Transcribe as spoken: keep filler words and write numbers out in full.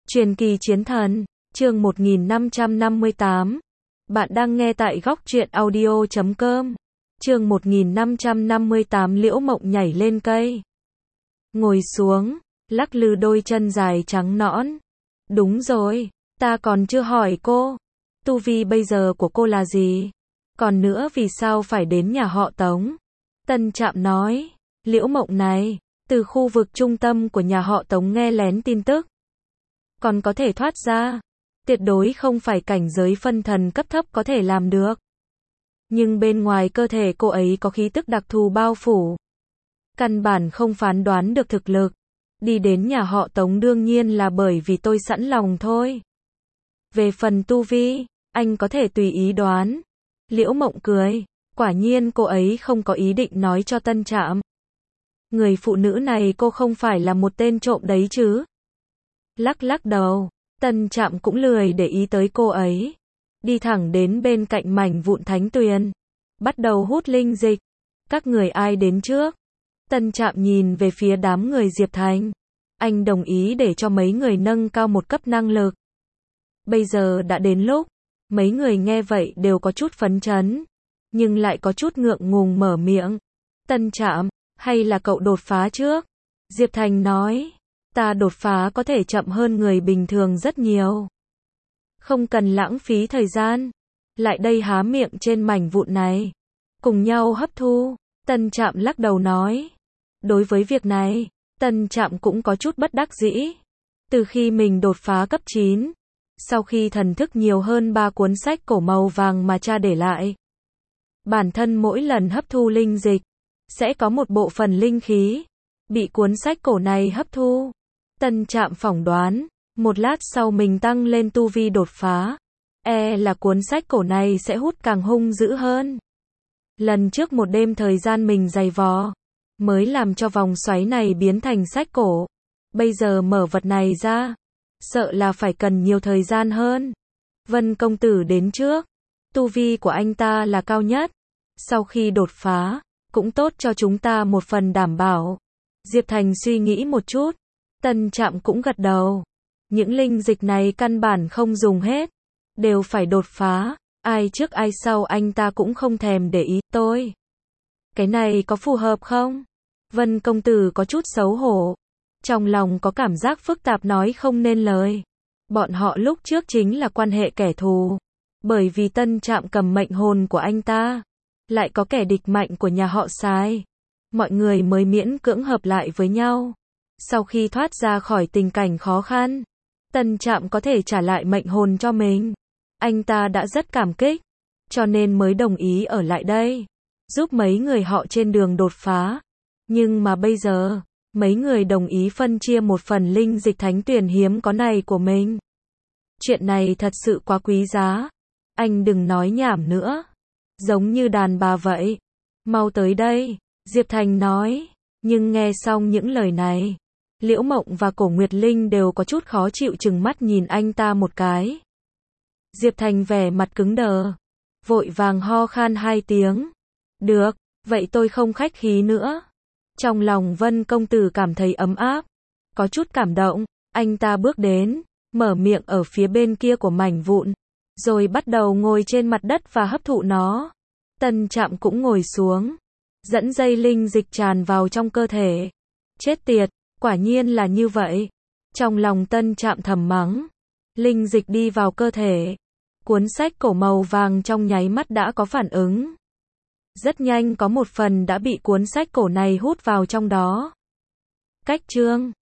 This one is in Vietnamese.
Truyền kỳ chiến thần, chương một nghìn năm trăm năm mươi tám. Bạn đang nghe tại góc truyện audio chấm com. Chương một nghìn năm trăm năm mươi tám Liễu Mộng nhảy lên cây. Ngồi xuống, lắc lư đôi chân dài trắng nõn. Đúng rồi, ta còn chưa hỏi cô. Tu vi bây giờ của cô là gì? Còn nữa vì sao phải đến nhà họ Tống? Tân Trạm nói, Liễu Mộng này, từ khu vực trung tâm của nhà họ Tống nghe lén tin tức. Còn có thể thoát ra. Tuyệt đối không phải cảnh giới phân thần cấp thấp có thể làm được. Nhưng bên ngoài cơ thể cô ấy có khí tức đặc thù bao phủ. Căn bản không phán đoán được thực lực. Đi đến nhà họ Tống đương nhiên là bởi vì tôi sẵn lòng thôi. Về phần tu vi, anh có thể tùy ý đoán. Liễu Mộng cười. Quả nhiên cô ấy không có ý định nói cho Tân Trạm. Người phụ nữ này cô không phải là một tên trộm đấy chứ? Lắc lắc đầu, Tân Trạm cũng lười để ý tới cô ấy. Đi thẳng đến bên cạnh mảnh vụn thánh tuyền. Bắt đầu hút linh dịch. Các người ai đến trước? Tân Trạm nhìn về phía đám người Diệp Thành. Anh đồng ý để cho mấy người nâng cao một cấp năng lực. Bây giờ đã đến lúc. Mấy người nghe vậy đều có chút phấn chấn. Nhưng lại có chút ngượng ngùng mở miệng. Tân Trạm, hay là cậu đột phá trước? Diệp Thành nói. Ta đột phá có thể chậm hơn người bình thường rất nhiều. Không cần lãng phí thời gian. Lại đây há miệng trên mảnh vụn này. Cùng nhau hấp thu. Tân Trạm lắc đầu nói. Đối với việc này, Tân Trạm cũng có chút bất đắc dĩ. Từ khi mình đột phá cấp chín, sau khi thần thức nhiều hơn ba cuốn sách cổ màu vàng mà cha để lại, bản thân mỗi lần hấp thu linh dịch, sẽ có một bộ phận linh khí bị cuốn sách cổ này hấp thu. Tân Trạm phỏng đoán, một lát sau mình tăng lên tu vi đột phá, e là cuốn sách cổ này sẽ hút càng hung dữ hơn. Lần trước một đêm thời gian mình dày vò, mới làm cho vòng xoáy này biến thành sách cổ. Bây giờ mở vật này ra, sợ là phải cần nhiều thời gian hơn. Vân công tử đến trước, tu vi của anh ta là cao nhất. Sau khi đột phá, cũng tốt cho chúng ta một phần đảm bảo. Diệp Thành suy nghĩ một chút. Tân Trạm cũng gật đầu. Những linh dịch này căn bản không dùng hết. Đều phải đột phá. Ai trước ai sau anh ta cũng không thèm để ý. Tôi. Cái này có phù hợp không? Vân công tử có chút xấu hổ. Trong lòng có cảm giác phức tạp nói không nên lời. Bọn họ lúc trước chính là quan hệ kẻ thù. Bởi vì Tân Trạm cầm mệnh hồn của anh ta. Lại có kẻ địch mạnh của nhà họ Sai. Mọi người mới miễn cưỡng hợp lại với nhau. Sau khi thoát ra khỏi tình cảnh khó khăn, Tân Trạm có thể trả lại mệnh hồn cho mình. Anh ta đã rất cảm kích, cho nên mới đồng ý ở lại đây, giúp mấy người họ trên đường đột phá. Nhưng mà bây giờ, mấy người đồng ý phân chia một phần linh dịch thánh tuyền hiếm có này của mình. Chuyện này thật sự quá quý giá. Anh đừng nói nhảm nữa. Giống như đàn bà vậy. Mau tới đây, Diệp Thành nói. Nhưng nghe xong những lời này, Liễu Mộng và Cổ Nguyệt Linh đều có chút khó chịu chừng mắt nhìn anh ta một cái. Diệp Thành vẻ mặt cứng đờ, vội vàng ho khan hai tiếng. Được, vậy tôi không khách khí nữa. Trong lòng Vân công tử cảm thấy ấm áp, có chút cảm động. Anh ta bước đến, mở miệng ở phía bên kia của mảnh vụn, rồi bắt đầu ngồi trên mặt đất và hấp thụ nó. Tân Trạm cũng ngồi xuống, dẫn dây linh dịch tràn vào trong cơ thể. Chết tiệt, quả nhiên là như vậy. Trong lòng Tân Trạm thầm mắng. Linh dịch đi vào cơ thể. Cuốn sách cổ màu vàng trong nháy mắt đã có phản ứng. Rất nhanh có một phần đã bị cuốn sách cổ này hút vào trong đó. Cách chương